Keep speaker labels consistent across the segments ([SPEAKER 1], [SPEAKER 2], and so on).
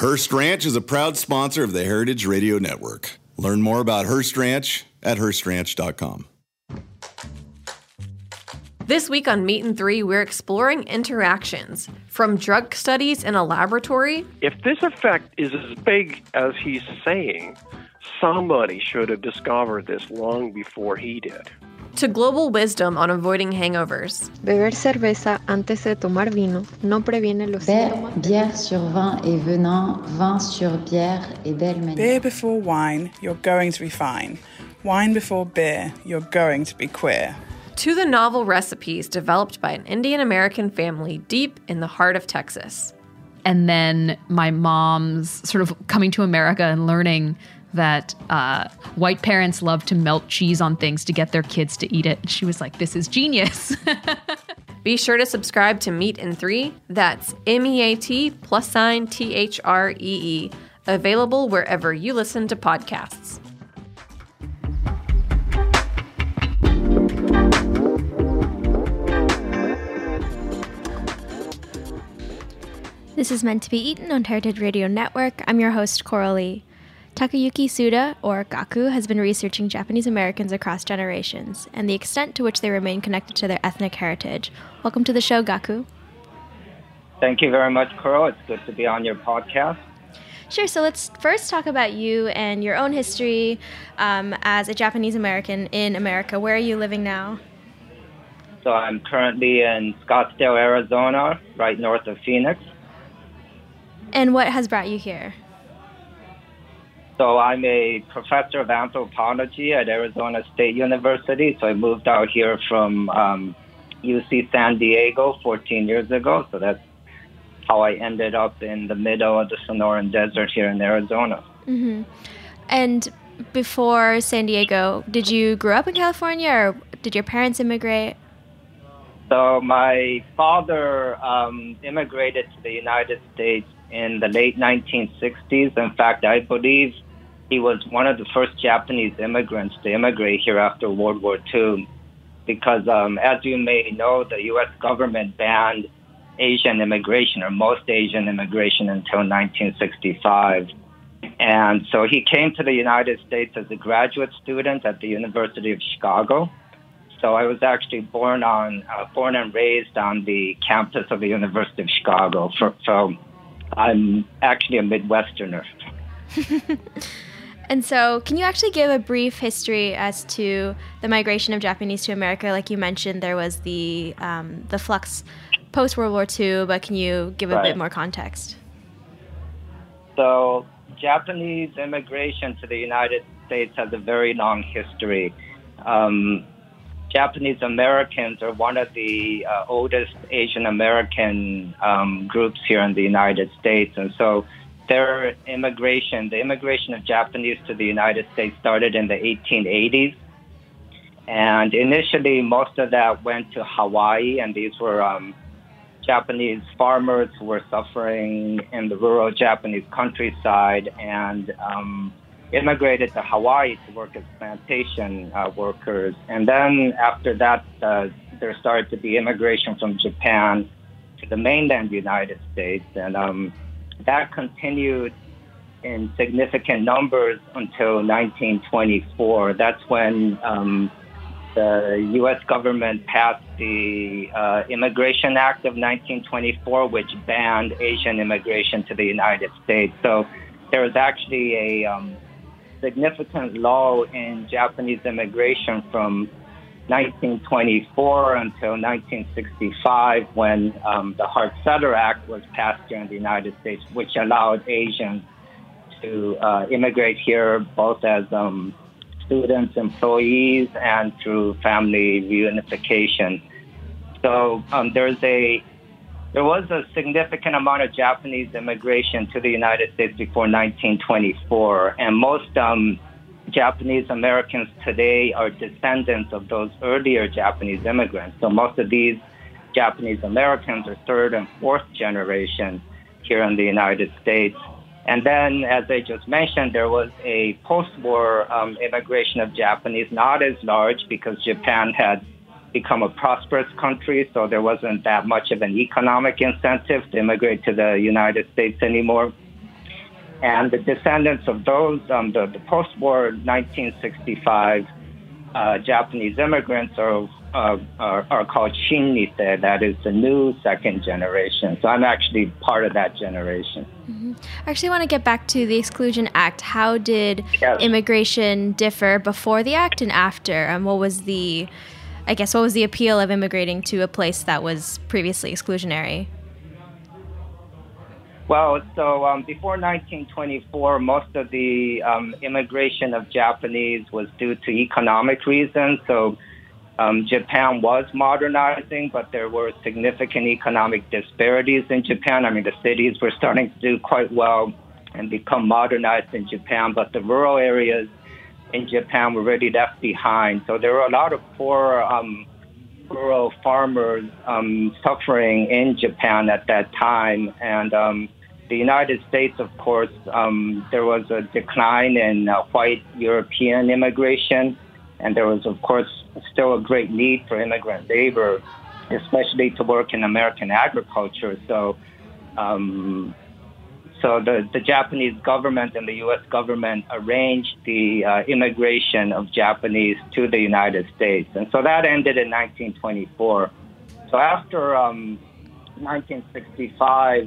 [SPEAKER 1] Hearst Ranch is a proud sponsor of the Heritage Radio Network. Learn more about Hearst Ranch at HearstRanch.com.
[SPEAKER 2] This week on Meat and Three, we're exploring interactions from drug studies in a laboratory.
[SPEAKER 3] If this effect is as big as he's saying, somebody should have discovered this long before he did.
[SPEAKER 2] To global wisdom on avoiding hangovers.
[SPEAKER 4] Beber cerveza antes de tomar vino no previene los síntomas.
[SPEAKER 5] Bière sur vin et venin, vin sur bière et belle manière.
[SPEAKER 6] Beer before wine, you're going to be fine. Wine before beer, you're going to be queer.
[SPEAKER 2] To the novel recipes developed by an Indian-American family deep in the heart of Texas.
[SPEAKER 7] And then my mom's sort of coming to America and learning that white parents love to melt cheese on things to get their kids to eat it. She was like, this is genius.
[SPEAKER 2] Be sure to subscribe to Meat and Three. That's MEAT+THREE. Available wherever you listen to podcasts.
[SPEAKER 8] This is Meant to Be Eaten on Heritage Radio Network. I'm your host, Coralie. Takayuki Suda, or Gaku, has been researching Japanese Americans across generations and the extent to which they remain connected to their ethnic heritage. Welcome to the show, Gaku.
[SPEAKER 9] Thank you very much, Coral. It's good to be on your podcast.
[SPEAKER 8] Sure, so let's first talk about you and your own history as a Japanese American in America. Where are you living now?
[SPEAKER 9] So I'm currently in Scottsdale, Arizona, right north of Phoenix.
[SPEAKER 8] And what has brought you here?
[SPEAKER 9] So I'm a professor of anthropology at Arizona State University. So I moved out here from UC San Diego 14 years ago. So that's how I ended up in the middle of the Sonoran Desert here in Arizona.
[SPEAKER 8] Mm-hmm. And before San Diego, did you grow up in California or did your parents immigrate?
[SPEAKER 9] So my father immigrated to the United States in the late 1960s. In fact, I believe he was one of the first Japanese immigrants to immigrate here after World War II because, as you may know, the U.S. government banned Asian immigration, or most Asian immigration, until 1965. And so he came to the United States as a graduate student at the University of Chicago. So I was actually born and raised on the campus of the University of Chicago. So I'm actually a Midwesterner.
[SPEAKER 8] And so can you actually give a brief history as to the migration of Japanese to America? Like you mentioned, there was the flux post-World War II, but can you give a bit more context?
[SPEAKER 9] So Japanese immigration to the United States has a very long history. Japanese Americans are one of the oldest Asian American groups here in the United States. And so the immigration of Japanese to the United States started in the 1880s. And initially, most of that went to Hawaii, and these were Japanese farmers who were suffering in the rural Japanese countryside and immigrated to Hawaii to work as plantation workers. And then after that, there started to be immigration from Japan to the mainland United States. And that continued in significant numbers until 1924. That's when the U.S. government passed the Immigration Act of 1924, which banned Asian immigration to the United States. So there was actually a significant lull in Japanese immigration from 1924 until 1965, when the Hart-Celler Act was passed here in the United States, which allowed Asians to immigrate here both as students, employees, and through family reunification. So there was a significant amount of Japanese immigration to the United States before 1924, and most Japanese Americans today are descendants of those earlier Japanese immigrants. So most of these Japanese Americans are third and fourth generation here in the United States. And then, as I just mentioned, there was a post-war immigration of Japanese, not as large because Japan had become a prosperous country, so there wasn't that much of an economic incentive to immigrate to the United States anymore. And the descendants of those, the post-war 1965 Japanese immigrants are called Shinite. That is the new second generation. So I'm actually part of that generation.
[SPEAKER 8] Mm-hmm. I actually want to get back to the Exclusion Act. How did immigration differ before the act and after? What was the appeal of immigrating to a place that was previously exclusionary?
[SPEAKER 9] Well, so before 1924, most of the immigration of Japanese was due to economic reasons. So Japan was modernizing, but there were significant economic disparities in Japan. I mean, the cities were starting to do quite well and become modernized in Japan, but the rural areas in Japan were really left behind. So there were a lot of poor rural farmers suffering in Japan at that time. And the United States, of course, there was a decline in white European immigration. And there was, of course, still a great need for immigrant labor, especially to work in American agriculture. So the Japanese government and the U.S. government arranged the immigration of Japanese to the United States. And so that ended in 1924. So after 1965,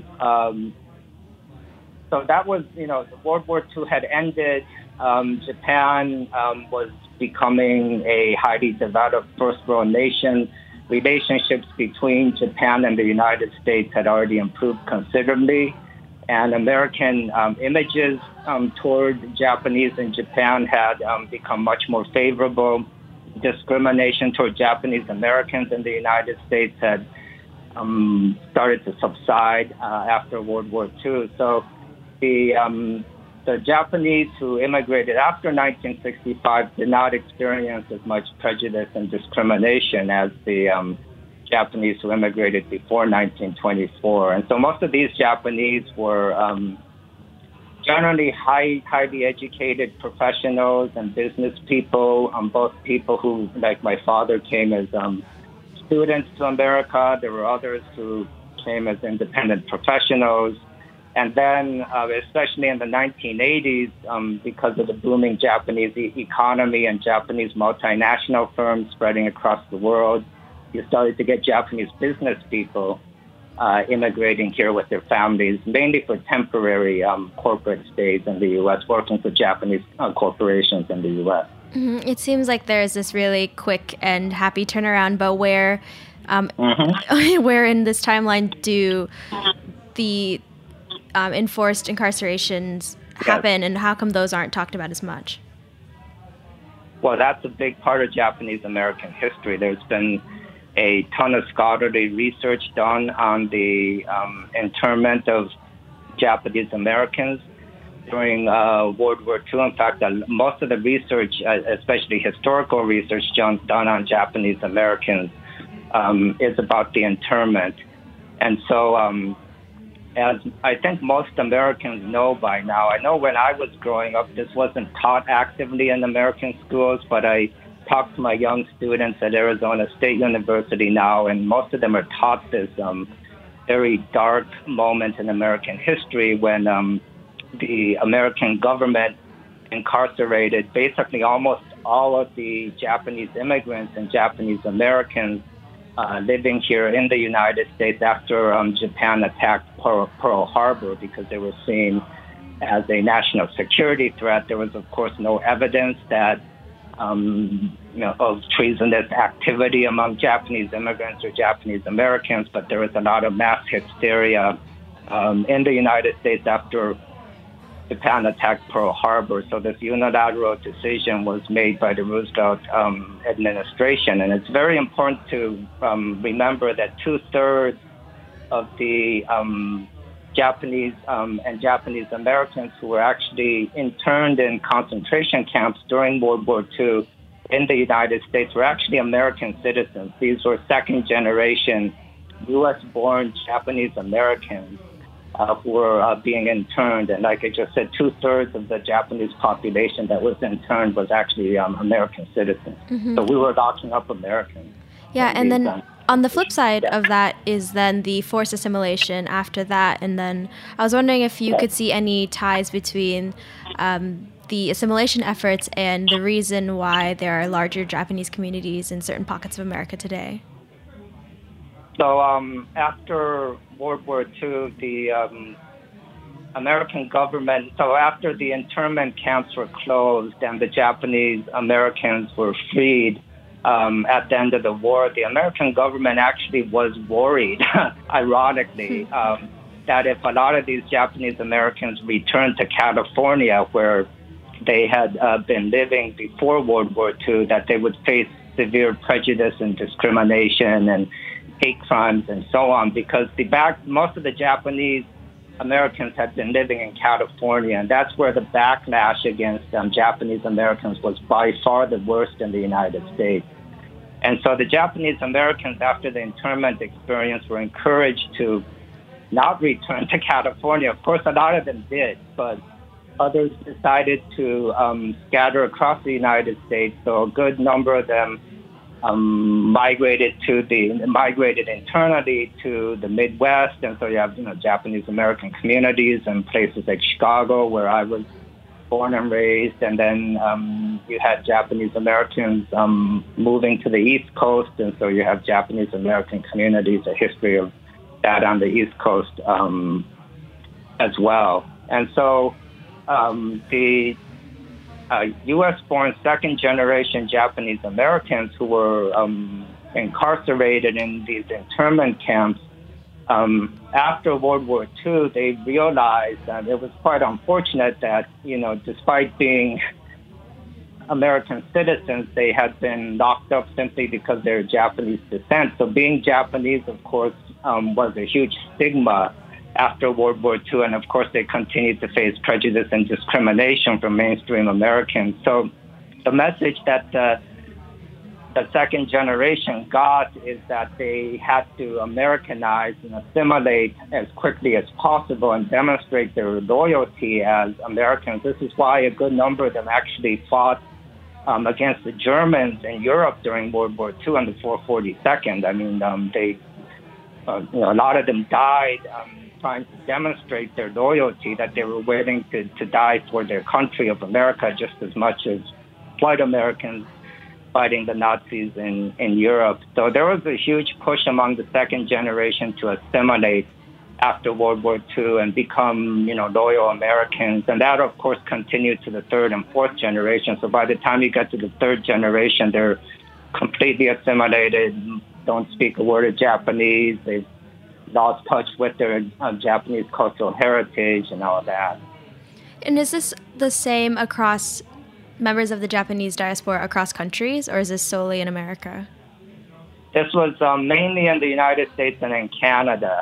[SPEAKER 9] so that was, World War II had ended. Japan was becoming a highly developed first world nation. Relationships between Japan and the United States had already improved considerably. And American images toward Japanese in Japan had become much more favorable. Discrimination toward Japanese Americans in the United States had started to subside after World War II. So the Japanese who immigrated after 1965 did not experience as much prejudice and discrimination as the Japanese who immigrated before 1924. And so most of these Japanese were generally highly educated professionals and business people, both people who, like my father, came as students to America. There were others who came as independent professionals. And then, especially in the 1980s, because of the booming Japanese economy and Japanese multinational firms spreading across the world, you started to get Japanese business people immigrating here with their families, mainly for temporary corporate stays in the U.S., working for Japanese corporations in the U.S.
[SPEAKER 8] Mm-hmm. It seems like there's this really quick and happy turnaround, but where in this timeline do the enforced incarcerations happen, and how come those aren't talked about as much?
[SPEAKER 9] Well, that's a big part of Japanese American history. There's been a ton of scholarly research done on the internment of Japanese Americans during World War II. In fact, most of the research, especially historical research done on Japanese Americans, is about the internment. And so, as I think most Americans know by now, I know when I was growing up, this wasn't taught actively in American schools, but I talked to my young students at Arizona State University now, and most of them are taught this very dark moment in American history when the American government incarcerated basically almost all of the Japanese immigrants and Japanese Americans living here in the United States after Japan attacked Pearl Harbor, because they were seen as a national security threat. There was, of course, no evidence that of treasonous activity among Japanese immigrants or Japanese Americans, but there was a lot of mass hysteria in the United States after Japan attacked Pearl Harbor. So this unilateral decision was made by the Roosevelt administration. And it's very important to remember that 2/3 of the Japanese and Japanese Americans who were actually interned in concentration camps during World War II in the United States were actually American citizens. These were second-generation U.S.-born Japanese Americans who were being interned. And like I just said, 2/3 of the Japanese population that was interned was actually American citizens. Mm-hmm. So we were locking up Americans.
[SPEAKER 8] Yeah, and then On the flip side of that is then the forced assimilation after that. And then I was wondering if you could see any ties between the assimilation efforts and the reason why there are larger Japanese communities in certain pockets of America today.
[SPEAKER 9] So after World War II, the American government, so after the internment camps were closed and the Japanese Americans were freed, at the end of the war, the American government actually was worried, ironically, that if a lot of these Japanese Americans returned to California, where they had been living before World War II, that they would face severe prejudice and discrimination and hate crimes and so on, because most of the Japanese Americans had been living in California, and that's where the backlash against Japanese Americans was by far the worst in the United States. And so the Japanese Americans, after the internment experience, were encouraged to not return to California. Of course, a lot of them did, but others decided to scatter across the United States. So a good number of them migrated internally to the Midwest, and so you have Japanese American communities in places like Chicago, where I was born and raised, and then you had Japanese Americans moving to the East Coast, and so you have Japanese American communities, a history of that on the East Coast as well. And so the U.S.-born second-generation Japanese Americans who were incarcerated in these internment camps, after World War II, they realized that it was quite unfortunate that, despite being American citizens, they had been locked up simply because they're Japanese descent. So being Japanese, of course, was a huge stigma after World War II, and of course they continued to face prejudice and discrimination from mainstream Americans. So the message that the second generation got is that they had to Americanize and assimilate as quickly as possible and demonstrate their loyalty as Americans. This is why a good number of them actually fought against the Germans in Europe during World War II on the 442nd. I mean, a lot of them died trying to demonstrate their loyalty, that they were willing to die for their country of America just as much as white Americans fighting the Nazis in Europe. So there was a huge push among the second generation to assimilate after World War II and become, loyal Americans. And that, of course, continued to the third and fourth generation. So by the time you get to the third generation, they're completely assimilated, don't speak a word of Japanese. They've lost touch with their Japanese cultural heritage and all that.
[SPEAKER 8] And is this the same across members of the Japanese diaspora across countries, or is this solely in America?
[SPEAKER 9] This was mainly in the United States and in Canada.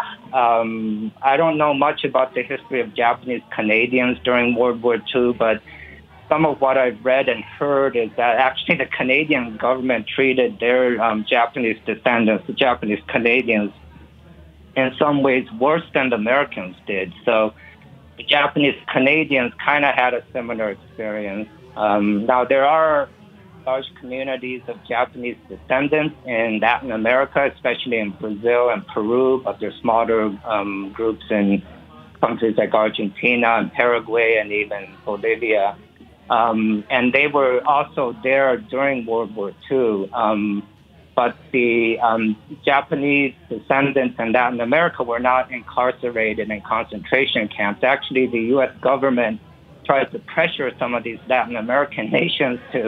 [SPEAKER 9] I don't know much about the history of Japanese Canadians during World War II, but some of what I've read and heard is that actually the Canadian government treated their Japanese descendants, the Japanese Canadians, in some ways worse than the Americans did. So the Japanese Canadians kind of had a similar experience. Now, there are large communities of Japanese descendants in Latin America, especially in Brazil and Peru, but there's smaller groups in countries like Argentina and Paraguay and even Bolivia. And they were also there during World War II. But the Japanese descendants in Latin America were not incarcerated in concentration camps. Actually, the U.S. government tried to pressure some of these Latin American nations to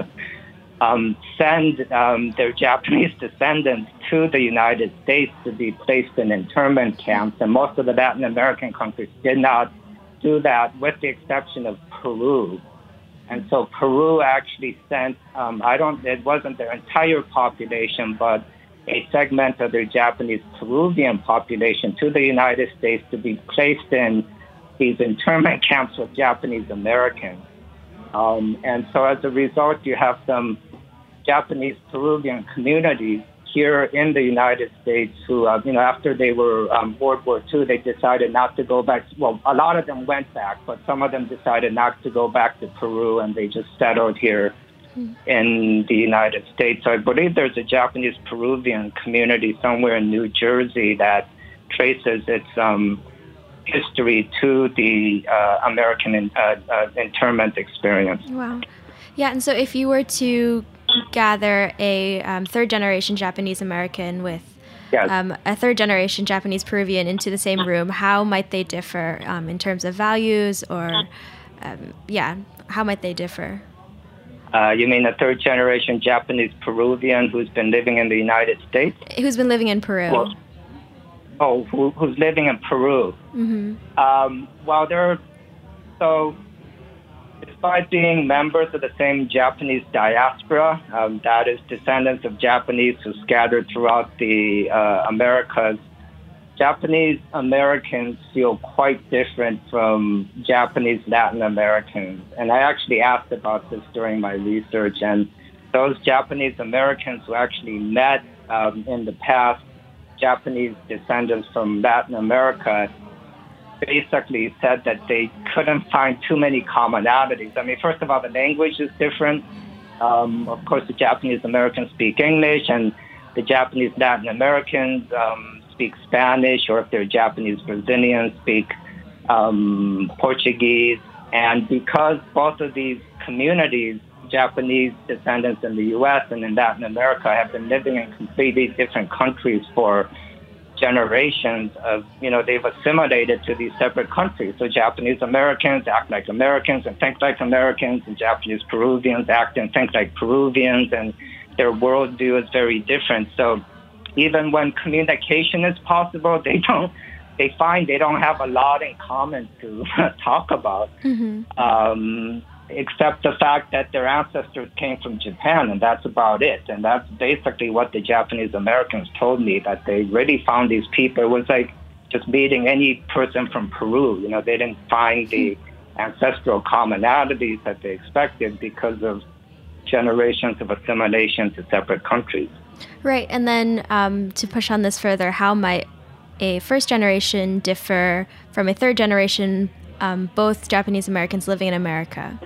[SPEAKER 9] send their Japanese descendants to the United States to be placed in internment camps. And most of the Latin American countries did not do that, with the exception of Peru. And so Peru actually sent, it wasn't their entire population, but a segment of their Japanese Peruvian population to the United States to be placed in these internment camps with Japanese Americans. And so as a result, you have some Japanese Peruvian communities here in the United States who, after they were World War II, they decided not to go back. Well, a lot of them went back, but some of them decided not to go back to Peru, and they just settled here in the United States. So I believe there's a Japanese Peruvian community somewhere in New Jersey that traces its history to the American internment experience.
[SPEAKER 8] Wow. Yeah, and so if you were to gather a third-generation Japanese American with a third-generation Japanese Peruvian into the same room, how might they differ in terms of values, or how might they differ?
[SPEAKER 9] You mean a third-generation Japanese Peruvian who's been living in the United States?
[SPEAKER 8] Who's been living in Peru?
[SPEAKER 9] Who's living in Peru? Despite being members of the same Japanese diaspora, that is descendants of Japanese who scattered throughout the Americas, Japanese Americans feel quite different from Japanese Latin Americans. And I actually asked about this during my research, and those Japanese Americans who actually met in the past Japanese descendants from Latin America basically said that they couldn't find too many commonalities. I mean, first of all, the language is different. Of course, the Japanese Americans speak English, and the Japanese Latin Americans speak Spanish, or if they're Japanese Brazilians, speak Portuguese. And because both of these communities, Japanese descendants in the U.S. and in Latin America, have been living in completely different countries for generations they've assimilated to these separate countries. So Japanese Americans act like Americans and think like Americans, and Japanese Peruvians act and think like Peruvians, and their worldview is very different. So even when communication is possible, they find they don't have a lot in common to talk about. Except the fact that their ancestors came from Japan, and that's about it. And that's basically what the Japanese Americans told me, that they really found these people. It was like just meeting any person from Peru. They didn't find the ancestral commonalities that they expected because of generations of assimilation to separate countries.
[SPEAKER 8] Right. And then to push on this further, how might a first generation differ from a third generation, both Japanese Americans living in America?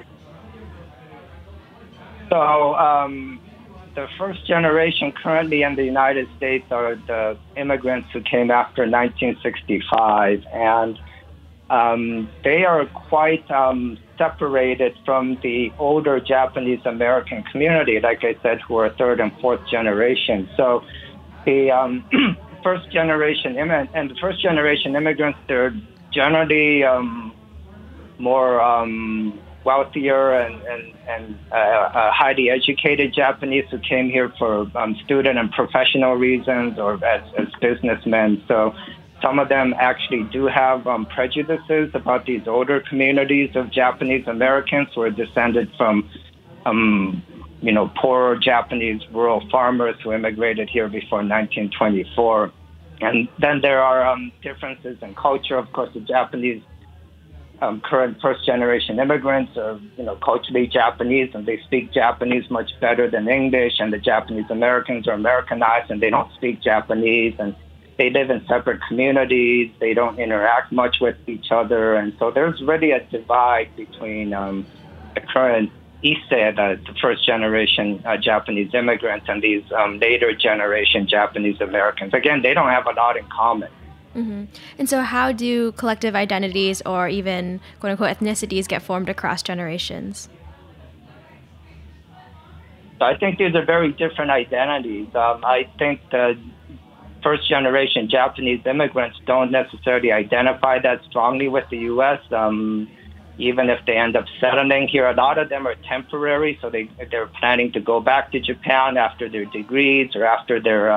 [SPEAKER 9] So the first generation currently in the United States are the immigrants who came after 1965, and they are quite separated from the older Japanese American community, like I said, who are third and fourth generation. So the first generation immigrants, they're generally more wealthier and highly educated Japanese who came here for student and professional reasons, or as businessmen. So some of them actually do have prejudices about these older communities of Japanese Americans who are descended from poorer Japanese rural farmers who immigrated here before 1924. And then there are differences in culture. Of course, the Japanese current first-generation immigrants are, culturally Japanese, and they speak Japanese much better than English. And the Japanese Americans are Americanized, and they don't speak Japanese, and they live in separate communities. They don't interact much with each other, and so there's really a divide between the current Issei, the first-generation Japanese immigrants, and these later-generation Japanese Americans. Again, they don't have a lot in common.
[SPEAKER 8] And so how do collective identities, or even quote-unquote ethnicities, get formed across generations?
[SPEAKER 9] So I think these are very different identities. I think the first-generation Japanese immigrants don't necessarily identify that strongly with the U.S., even if they end up settling here. A lot of them are temporary, so they're planning to go back to Japan after their degrees or after their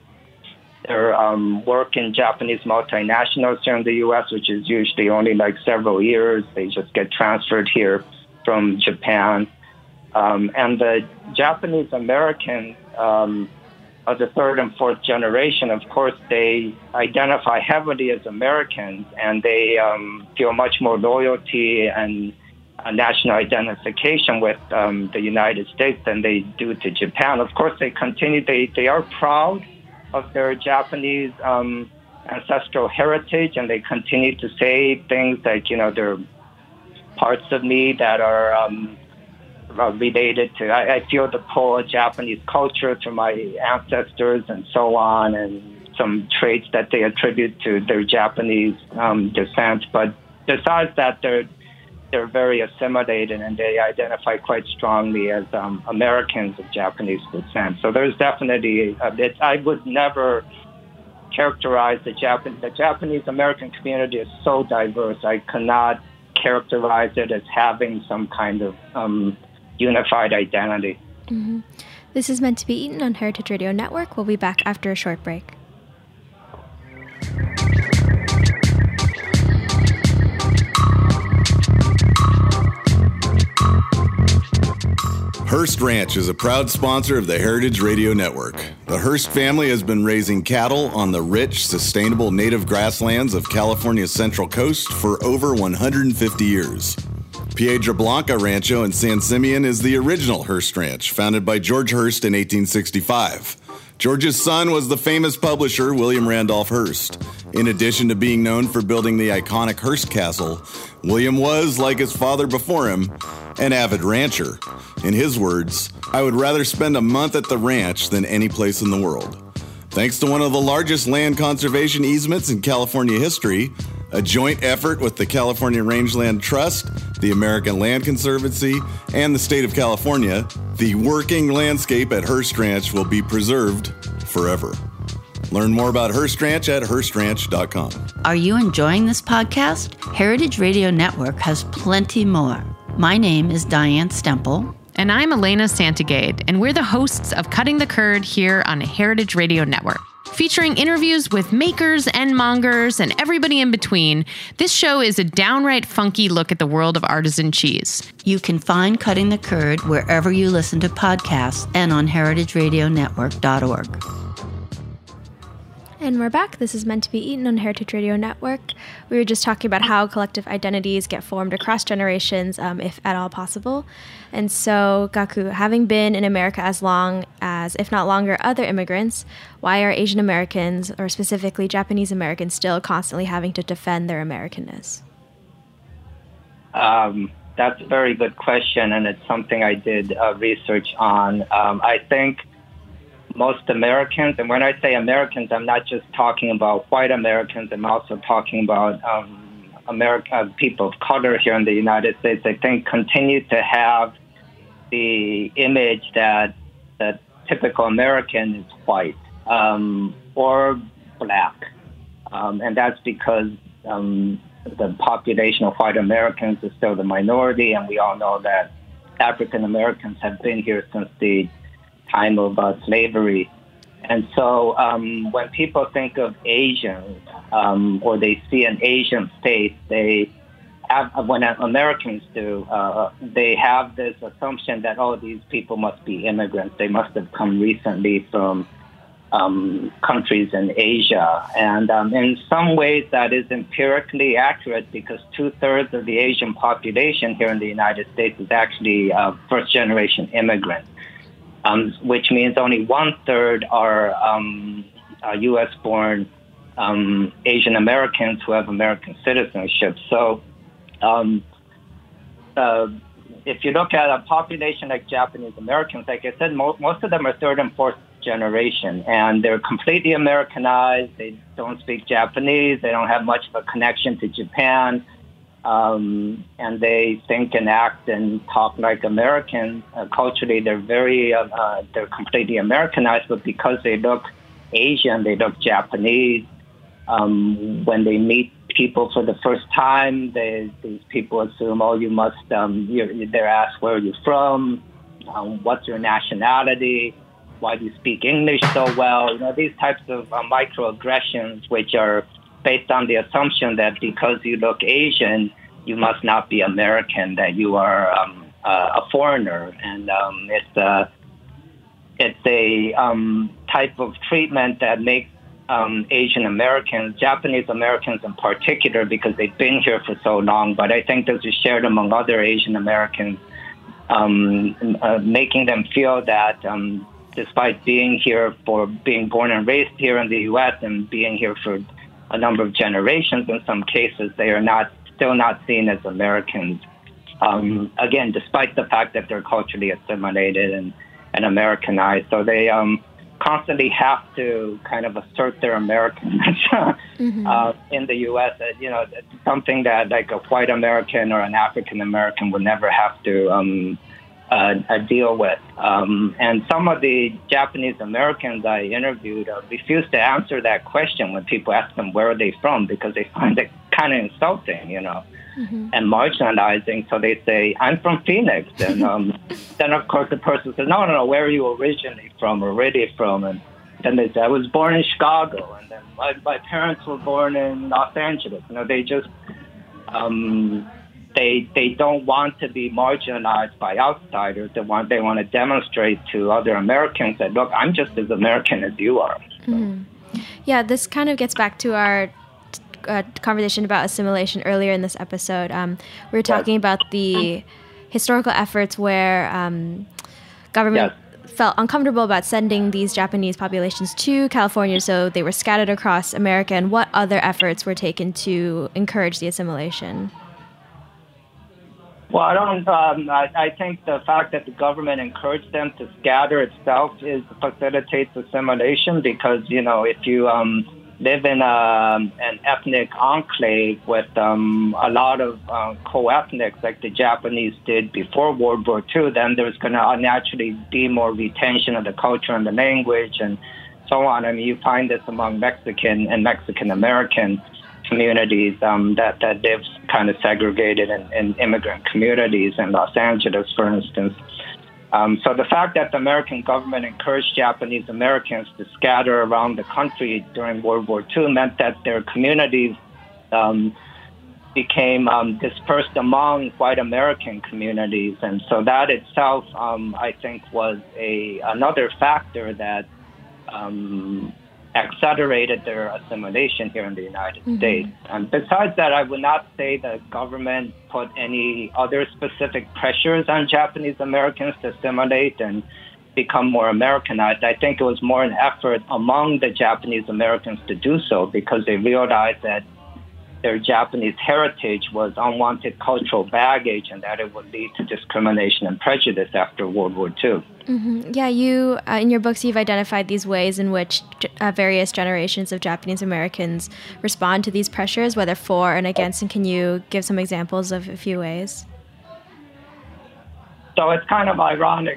[SPEAKER 9] work in Japanese multinationals here in the U.S., which is usually only like several years. They just get transferred here from Japan. And the Japanese Americans of the third and fourth generation, of course, they identify heavily as Americans, and they feel much more loyalty and national identification with the United States than they do to Japan. Of course, they are proud of their Japanese ancestral heritage, and they continue to say things like, there are parts of me that are related to, I feel the pull of Japanese culture to my ancestors and so on, and some traits that they attribute to their Japanese descent. But besides that, they're very assimilated, and they identify quite strongly as Americans of Japanese descent. So there's definitely, I would never characterize the Japanese American community is so diverse. I cannot characterize it as having some kind of unified identity.
[SPEAKER 8] Mm-hmm. This is Meant to Be Eaten on Heritage Radio Network. We'll be back after a short break.
[SPEAKER 1] Hearst Ranch is a proud sponsor of the Heritage Radio Network. The Hearst family has been raising cattle on the rich, sustainable native grasslands of California's Central Coast for over 150 years. Piedra Blanca Rancho in San Simeon is the original Hearst Ranch, founded by George Hearst in 1865. George's son was the famous publisher William Randolph Hearst. In addition to being known for building the iconic Hearst Castle, William was, like his father before him, an avid rancher. In his words, "I would rather spend a month at the ranch than any place in the world." Thanks to one of the largest land conservation easements in California history, a joint effort with the California Rangeland Trust, the American Land Conservancy, and the state of California, the working landscape at Hearst Ranch will be preserved forever. Learn more about Hearst Ranch at HearstRanch.com.
[SPEAKER 10] Are you enjoying this podcast? Heritage Radio Network has plenty more. My name is Diane Stemple.
[SPEAKER 7] And I'm Elena Santagade, and we're the hosts of Cutting the Curd here on Heritage Radio Network. Featuring interviews with makers and mongers and everybody in between, this show is a downright funky look at the world of artisan cheese.
[SPEAKER 10] You can find Cutting the Curd wherever you listen to podcasts and on heritageradionetwork.org.
[SPEAKER 8] And we're back. This is Meant to Be Eaten on Heritage Radio Network. We were just talking about how collective identities get formed across generations, if at all possible. And so, Gaku, having been in America as long as, if not longer, other immigrants, why are Asian Americans, or specifically Japanese Americans, still constantly having to defend their Americanness?
[SPEAKER 9] That's a very good question, and it's something I did research on. I think most Americans, and when I say Americans, I'm not just talking about white Americans, I'm also talking about people of color here in the United States, I think continue to have the image that the typical American is white or black. And that's because the population of white Americans is still the minority, and we all know that African Americans have been here since the time of slavery. And so when people think of Asians or they see an Asian face, they have, when Americans do, they have this assumption that, oh, these people must be immigrants. They must have come recently from countries in Asia. And in some ways that is empirically accurate, because 2/3 of the Asian population here in the United States is actually first-generation immigrants. Which means only 1/3 are U.S.-born Asian Americans who have American citizenship. So if you look at a population like Japanese Americans, like I said, most of them are third and fourth generation, and they're completely Americanized. They don't speak Japanese. They don't have much of a connection to Japan. And they think and act and talk like Americans. Culturally, they're they're completely Americanized, but because they look Asian, they look Japanese. When they meet people for the first time, these people assume, oh, you must, they're asked, where are you from? What's your nationality? Why do you speak English so well? You know, these types of microaggressions, which are based on the assumption that because you look Asian, you must not be American, that you are a foreigner. And it's a type of treatment that makes Asian Americans, Japanese Americans in particular, because they've been here for so long, but I think this is shared among other Asian Americans, making them feel that despite being here, for being born and raised here in the U.S. and being here for a number of generations, in some cases, they are still not seen as Americans. Again, despite the fact that they're culturally assimilated and Americanized. So they constantly have to kind of assert their Americanness in the U.S. It's something that like a white American or an African American would never have to deal with. And some of the Japanese Americans I interviewed refuse to answer that question when people ask them where are they from, because they find it kind of insulting, and marginalizing. So they say, I'm from Phoenix. And then, of course, the person says, no, where are you originally from or really from? And then they say, I was born in Chicago. And then my parents were born in Los Angeles. They just, they don't want to be marginalized by outsiders. They want to demonstrate to other Americans that, look, I'm just as American as you are.
[SPEAKER 8] Yeah, this kind of gets back to our conversation about assimilation earlier in this episode. We were talking about the historical efforts where government felt uncomfortable about sending these Japanese populations to California, so they were scattered across America. And what other efforts were taken to encourage the assimilation?
[SPEAKER 9] Well, I think the fact that the government encouraged them to scatter itself facilitates assimilation, because, if you live in an ethnic enclave with a lot of co-ethnics like the Japanese did before World War II, then there's going to naturally be more retention of the culture and the language and so on. I mean, you find this among Mexican and Mexican-American communities that live kind of segregated in immigrant communities in Los Angeles, for instance. So the fact that the American government encouraged Japanese Americans to scatter around the country during World War II meant that their communities became dispersed among white American communities. And so that itself, I think, was another factor that accelerated their assimilation here in the United States. And besides that, I would not say the government put any other specific pressures on Japanese Americans to assimilate and become more Americanized. I think it was more an effort among the Japanese Americans to do so, because they realized that their Japanese heritage was unwanted cultural baggage and that it would lead to discrimination and prejudice after World War II.
[SPEAKER 8] Yeah, you, in your books, you've identified these ways in which various generations of Japanese Americans respond to these pressures, whether for and against, and can you give some examples of a few ways?
[SPEAKER 9] So it's kind of ironic.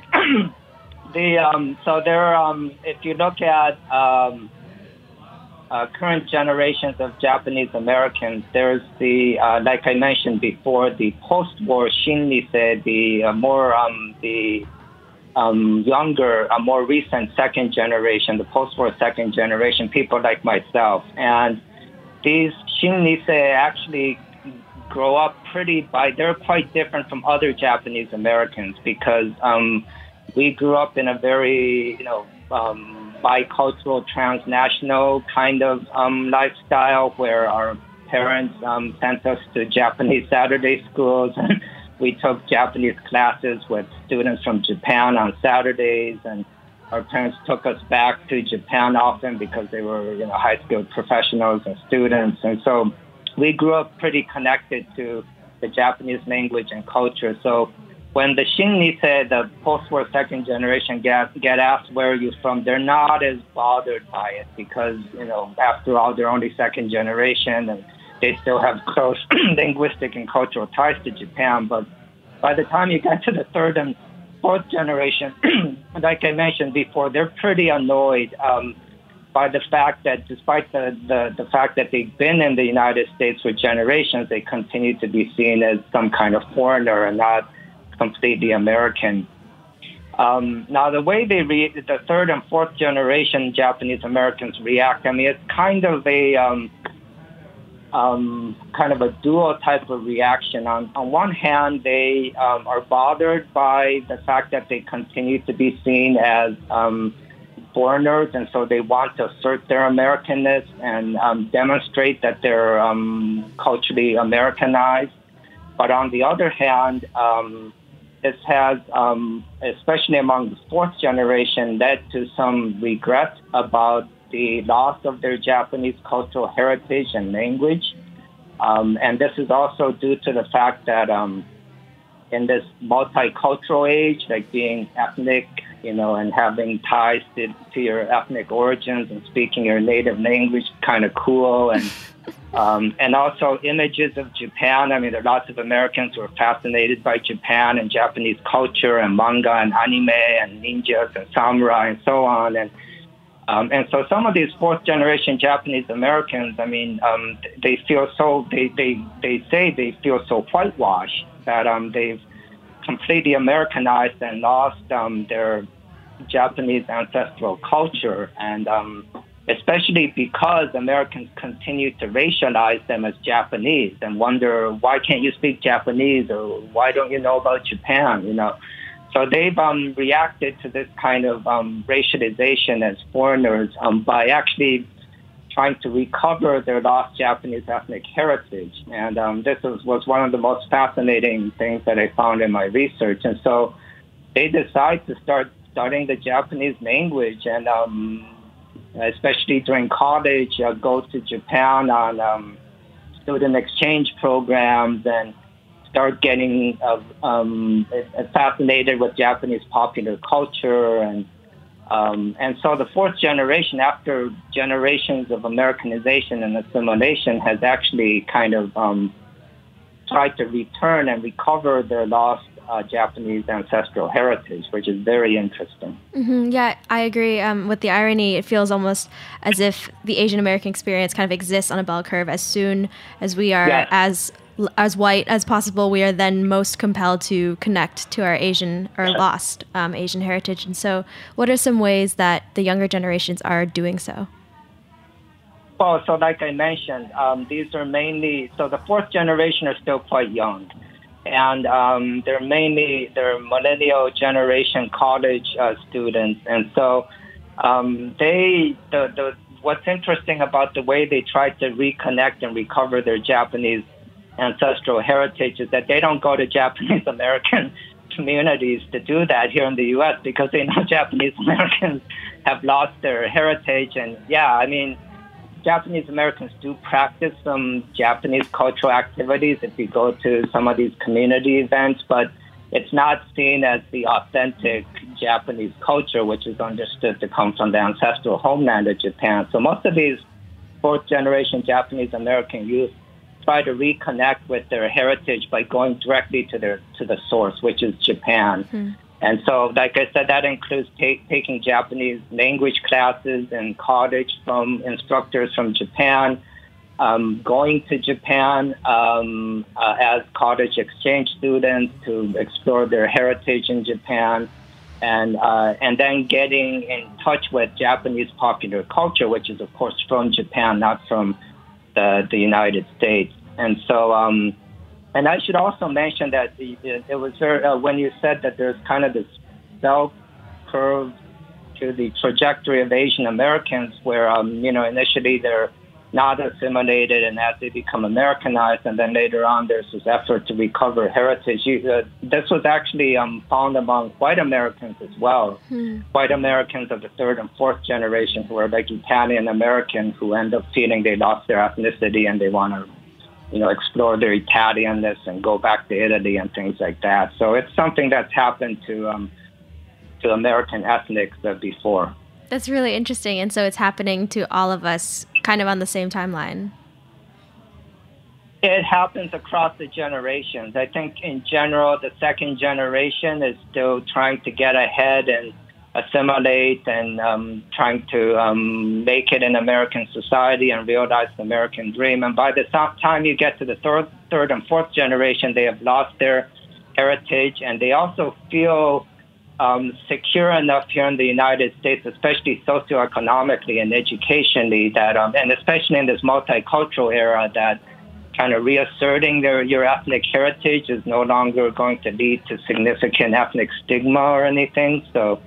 [SPEAKER 9] If you look at current generations of Japanese Americans, there's like I mentioned before, the post-war Shin-Nisei, the younger, more recent second generation, the post-war second generation, people like myself. And these Shin-Nisei actually grow up they're quite different from other Japanese Americans, because we grew up in a very, bicultural, transnational kind of lifestyle where our parents sent us to Japanese Saturday schools. And we took Japanese classes with students from Japan on Saturdays, and our parents took us back to Japan often because they were, high-skilled professionals and students. And so we grew up pretty connected to the Japanese language and culture. So when the Shin-Nisei, the post-war second generation, get asked where are you from, they're not as bothered by it because, after all, they're only second generation and they still have close linguistic and cultural ties to Japan. But by the time you get to the third and fourth generation, like I mentioned before, they're pretty annoyed by the fact that despite the fact that they've been in the United States for generations, they continue to be seen as some kind of foreigner and not completely American. Now, the way the third and fourth generation Japanese Americans react, I mean, it's kind of a dual type of reaction. On one hand, they are bothered by the fact that they continue to be seen as foreigners, and so they want to assert their Americanness and demonstrate that they're culturally Americanized. But on the other hand, this has, especially among the fourth generation, led to some regret about the loss of their Japanese cultural heritage and language. And this is also due to the fact that in this multicultural age, like being ethnic, and having ties to your ethnic origins and speaking your native language, kind of cool. And also images of Japan. I mean, there are lots of Americans who are fascinated by Japan and Japanese culture and manga and anime and ninjas and samurai and so on. And so some of these fourth-generation Japanese Americans, I mean, they feel so, they say they feel so whitewashed that they've completely Americanized and lost their Japanese ancestral culture. And especially because Americans continue to racialize them as Japanese and wonder, why can't you speak Japanese, or why don't you know about Japan, So they've reacted to this kind of racialization as foreigners by actually trying to recover their lost Japanese ethnic heritage. And this was one of the most fascinating things that I found in my research. And so they decide to start studying the Japanese language, and especially during college, go to Japan on student exchange programs and start getting fascinated with Japanese popular culture. And so the fourth generation, after generations of Americanization and assimilation, has actually kind of tried to return and recover their lost Japanese ancestral heritage, which is very interesting.
[SPEAKER 8] Mm-hmm. Yeah, I agree. With the irony, it feels almost as if the Asian American experience kind of exists on a bell curve. As soon as we are as white as possible, we are then most compelled to connect to our Asian or lost Asian heritage. And so what are some ways that the younger generations are doing so?
[SPEAKER 9] Well, so like I mentioned, these are mainly, so the fourth generation are still quite young. And they're millennial generation college students. And so what's interesting about the way they try to reconnect and recover their Japanese ancestral heritage is that they don't go to Japanese American communities to do that here in the U.S. because they know Japanese Americans have lost their heritage. And yeah, I mean, Japanese Americans do practice some Japanese cultural activities if you go to some of these community events, but it's not seen as the authentic Japanese culture, which is understood to come from the ancestral homeland of Japan. So most of these fourth-generation Japanese American youth try to reconnect with their heritage by going directly to the source, which is Japan. Mm-hmm. And so, like I said, that includes taking Japanese language classes in college from instructors from Japan, going to Japan as college exchange students to explore their heritage in Japan, and then getting in touch with Japanese popular culture, which is, of course, from Japan, not from the United States. And so, and I should also mention that it was when you said that there's kind of this bell curve to the trajectory of Asian Americans where, initially they're not assimilated, and as they become Americanized, and then later on there's this effort to recover heritage. This was actually found among white Americans as well. White Americans of the third and fourth generation who are like Italian American who end up feeling they lost their ethnicity and they want to explore their Italianness and go back to Italy and things like that. So it's something that's happened to American ethnics before.
[SPEAKER 8] That's really interesting. And so it's happening to all of us kind of on the same timeline.
[SPEAKER 9] It happens across the generations. I think in general, the second generation is still trying to get ahead and assimilate and trying to make it in American society and realize the American dream. And by the time you get to the third and fourth generation, they have lost their heritage, and they also feel secure enough here in the United States, especially socioeconomically and educationally, that and especially in this multicultural era, that kind of reasserting your ethnic heritage is no longer going to lead to significant ethnic stigma or anything. So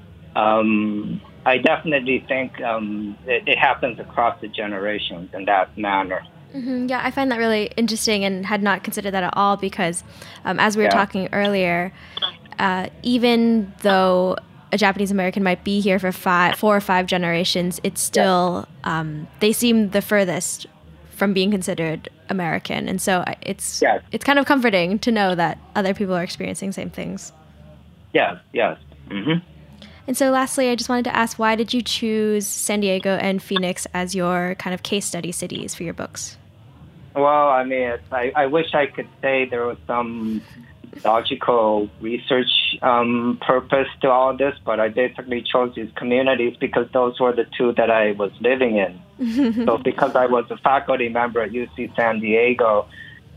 [SPEAKER 9] I definitely think it happens across the generations in that manner.
[SPEAKER 8] Mm-hmm. Yeah, I find that really interesting and had not considered that at all because as we were talking earlier, even though a Japanese American might be here for 4 or 5 generations, it's still, they seem the furthest from being considered American. And so it's
[SPEAKER 9] Yes.
[SPEAKER 8] it's kind of comforting to know that other people are experiencing the same things.
[SPEAKER 9] Yes, yes. Mm-hmm.
[SPEAKER 8] And so lastly, I just wanted to ask, why did you choose San Diego and Phoenix as your kind of case study cities for your books?
[SPEAKER 9] Well, I mean, I wish I could say there was some logical research purpose to all of this, but I basically chose these communities because those were the two that I was living in. So because I was a faculty member at UC San Diego,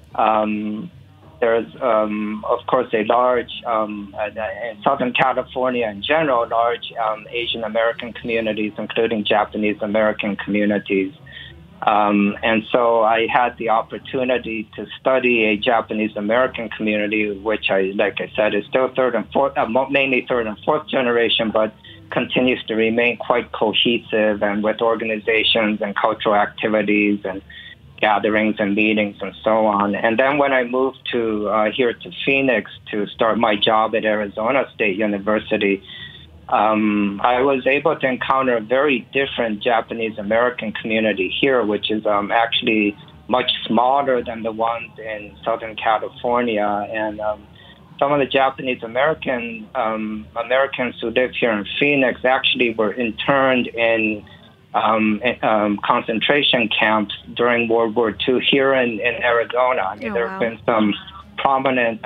[SPEAKER 9] there's, of course, a large, in Southern California in general, large Asian American communities, including Japanese American communities. And so I had the opportunity to study a Japanese American community, which like I said, is still mainly third and fourth generation, but continues to remain quite cohesive and with organizations and cultural activities and gatherings and meetings and so on. And then when I moved here to Phoenix to start my job at Arizona State University, I was able to encounter a very different Japanese American community here, which is actually much smaller than the ones in Southern California. And some of the Japanese Americans who live here in Phoenix actually were interned in concentration camps during World War II here in Arizona. I mean, there were some prominent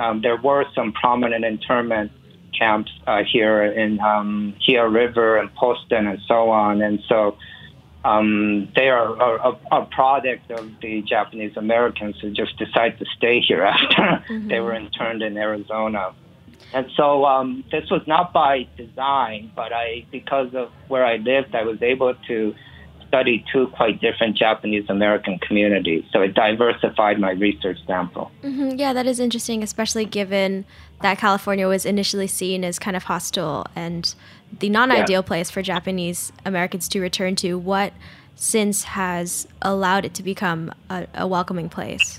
[SPEAKER 9] internment camps here in Gila River and Poston and so on. And so they are a product of the Japanese Americans who just decided to stay here after they were interned in Arizona. And so this was not by design, but because of where I lived, I was able to study two quite different Japanese American communities. So it diversified my research sample.
[SPEAKER 8] Mm-hmm. Yeah, that is interesting, especially given that California was initially seen as kind of hostile and the non-ideal place for Japanese Americans to return to. What since has allowed it to become a welcoming place?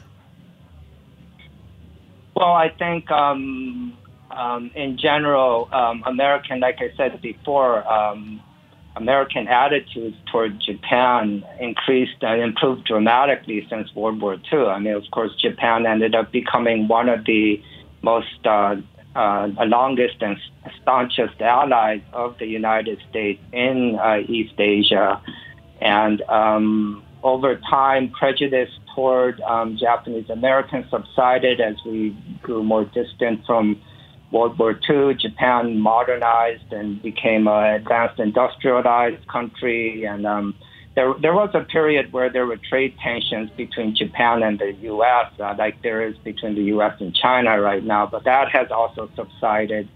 [SPEAKER 9] Well, I think in general, American, like I said before, American attitudes toward Japan increased and improved dramatically since World War II. I mean, of course, Japan ended up becoming one of the most longest and staunchest allies of the United States in East Asia. And over time, prejudice toward Japanese Americans subsided as we grew more distant from World War II. Japan modernized and became an advanced industrialized country. And there was a period where there were trade tensions between Japan and the U.S., like there is between the U.S. and China right now, but that has also subsided.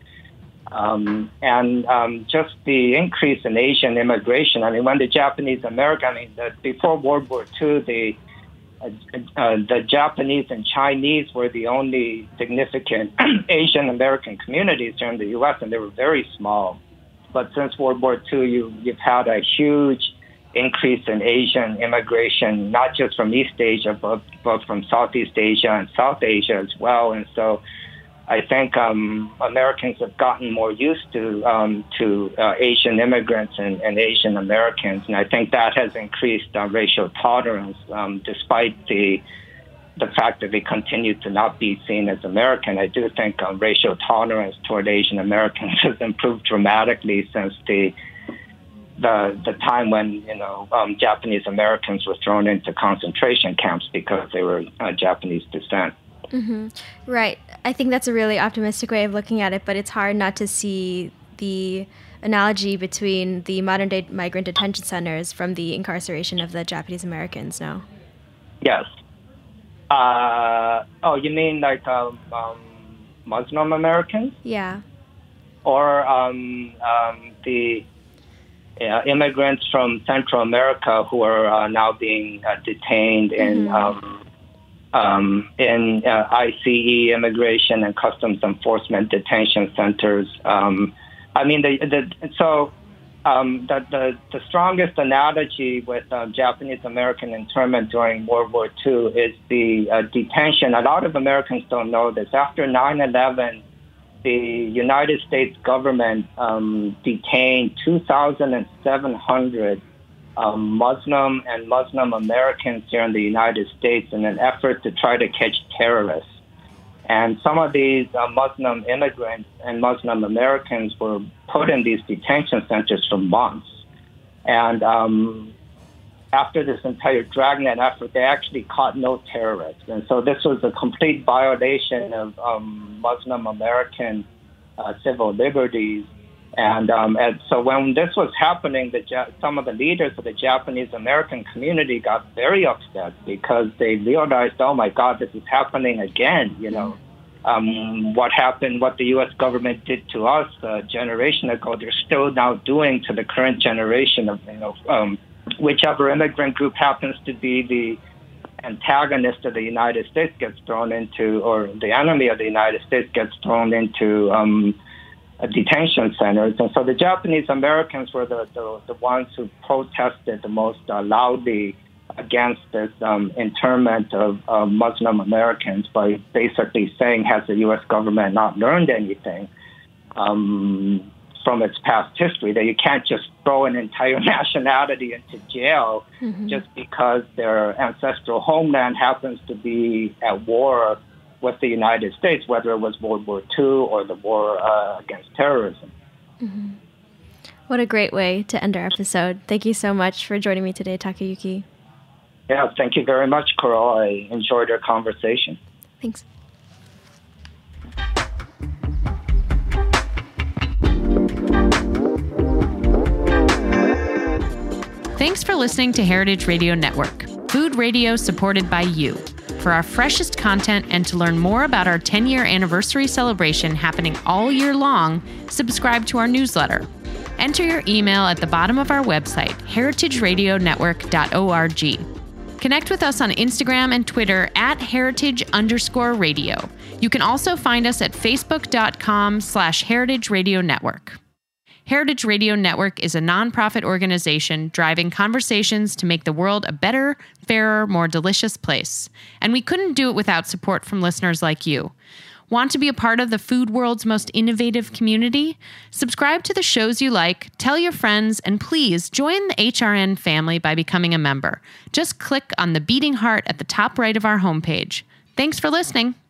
[SPEAKER 9] Just the increase in Asian immigration. I mean, when the Japanese American, before World War II, the Japanese and Chinese were the only significant Asian American communities here in the U.S., and they were very small. But since World War II, you've had a huge increase in Asian immigration, not just from East Asia, but from Southeast Asia and South Asia as well. And so I think Americans have gotten more used to Asian immigrants and Asian Americans, and I think that has increased racial tolerance, despite the fact that they continue to not be seen as American. I do think racial tolerance toward Asian Americans has improved dramatically since the time when Japanese Americans were thrown into concentration camps because they were Japanese descent.
[SPEAKER 8] Mm-hmm. Right. I think that's a really optimistic way of looking at it, but it's hard not to see the analogy between the modern-day migrant detention centers from the incarceration of the Japanese Americans, no?
[SPEAKER 9] Yes. You mean like Muslim Americans?
[SPEAKER 8] Yeah.
[SPEAKER 9] Or the immigrants from Central America who are now being detained in ICE, Immigration and Customs Enforcement detention centers. The strongest analogy with Japanese American internment during World War II is the detention. A lot of Americans don't know this. After 9/11, the United States government detained 2,700 Muslim and Muslim Americans here in the United States in an effort to try to catch terrorists. And some of these Muslim immigrants and Muslim Americans were put in these detention centers for months. And after this entire Dragnet effort, they actually caught no terrorists. And so this was a complete violation of Muslim American civil liberties. And so when this was happening, some of the leaders of the Japanese American community got very upset because they realized, oh my God, this is happening again. What happened, what the U.S. government did to us a generation ago, they're still now doing to the current generation of, whichever immigrant group happens to be the antagonist of the United States gets thrown into, or the enemy of the United States gets thrown into detention centers. And so the Japanese Americans were the ones who protested the most loudly against this internment of Muslim Americans by basically saying, has the U.S. government not learned anything from its past history, that you can't just throw an entire nationality into jail just because their ancestral homeland happens to be at war with the United States, whether it was World War II or the war against terrorism.
[SPEAKER 8] What a great way to end our episode. Thank you so much for joining me today, Takayuki.
[SPEAKER 9] Yeah, thank you very much, Coral. I enjoyed our conversation.
[SPEAKER 8] Thanks.
[SPEAKER 7] Thanks for listening to Heritage Radio Network, food radio supported by you. For our freshest content and to learn more about our 10-year anniversary celebration happening all year long, subscribe to our newsletter. Enter your email at the bottom of our website, heritageradionetwork.org. Connect with us on Instagram and Twitter at heritage_radio. You can also find us at facebook.com/Heritage Radio Network. Heritage Radio Network is a nonprofit organization driving conversations to make the world a better, fairer, more delicious place. And we couldn't do it without support from listeners like you. Want to be a part of the food world's most innovative community? Subscribe to the shows you like, tell your friends, and please join the HRN family by becoming a member. Just click on the beating heart at the top right of our homepage. Thanks for listening.